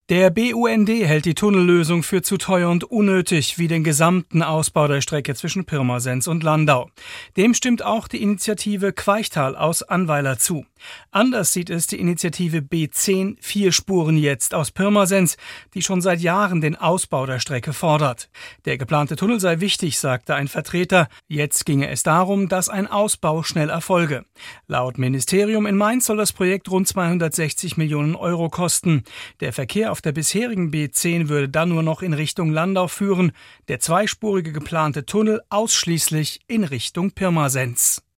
Der BUND hält die Tunnellösung für zu teuer und unnötig, wie den gesamten Ausbau der Strecke zwischen Pirmasens und Landau. Dem stimmt auch die Initiative Queichtal aus Annweiler zu. Anders sieht es die Initiative B10 4 Spuren jetzt aus Pirmasens, die schon seit Jahren den Ausbau der Strecke fordert. Der geplante Tunnel sei wichtig, sagte ein Vertreter. Jetzt ginge es darum, dass ein Ausbau schnell erfolge. Laut Ministerium in Mainz soll das Projekt rund 260 Millionen Euro kosten. Der Verkehr auf der bisherigen B10 würde dann nur noch in Richtung Landau führen, der zweispurige geplante Tunnel ausschließlich in Richtung Pirmasens.